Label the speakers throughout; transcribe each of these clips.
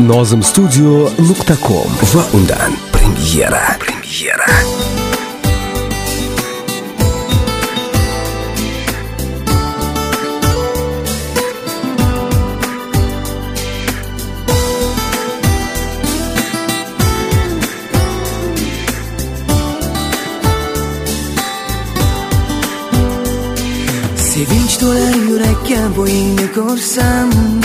Speaker 1: nozimstudio.com va undan premyera.
Speaker 2: Sevinch to'lar yurakka bo'yingni ko'rsam,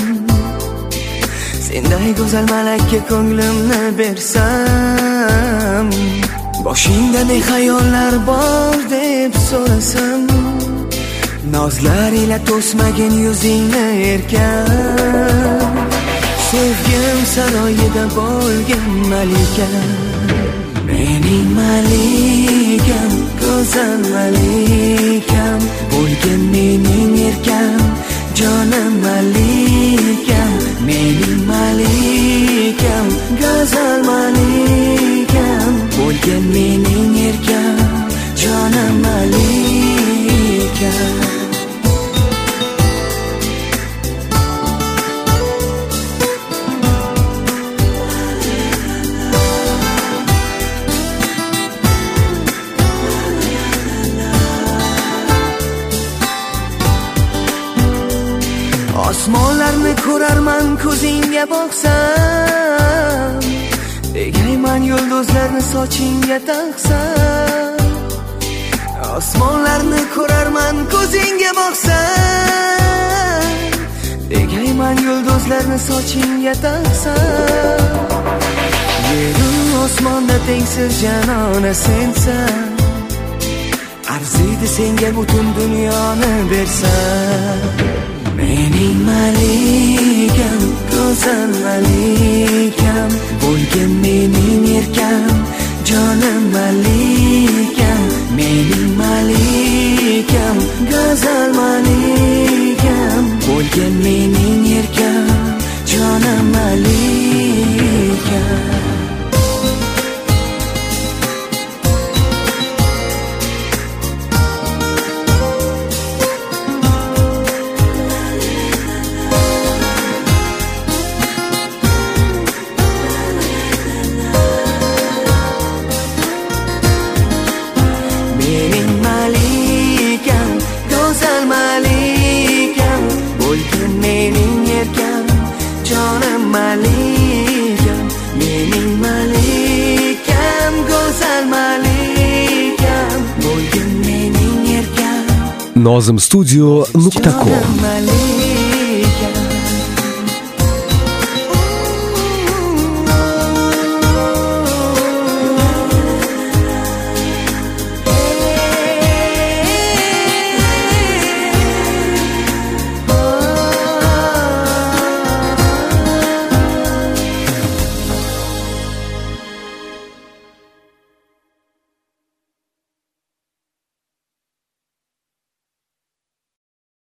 Speaker 2: senday go'zal malakka ko'nglimni bersam, boshingda ne xayollar bor deb so'rasam, nozlar ila to'smagin yuzingni erkam, sevgim saroyida bo'lgan malika, mening malikam, go'zal malikam, bo'lgan mening erkam, jonim malikam, mening malikam, go'zal malikam, bo'lgan mening erkam, jonim malikam. Osmonlarni ko'rarman ko'zingga boqsam, tegayman yulduzlarni sochingga taqsam. Osmonlarni ko'rarman ko'zingga boqsam, tegayman yulduzlarni sochingga taqsam. Yeru osmonda tengsiz janona sensan, arziydi senga butun dunyoni bersam. Mening malikam, go'zal malikam, bo'lgan mening erkam, jonim malikam, mening malikam, go'zal malikam, bo'lgan mening erkam, jonim malikam. Jonim malikam, mening malikam, go'zal malikam, bo'lgan mening erkam,
Speaker 1: nozimstudio.com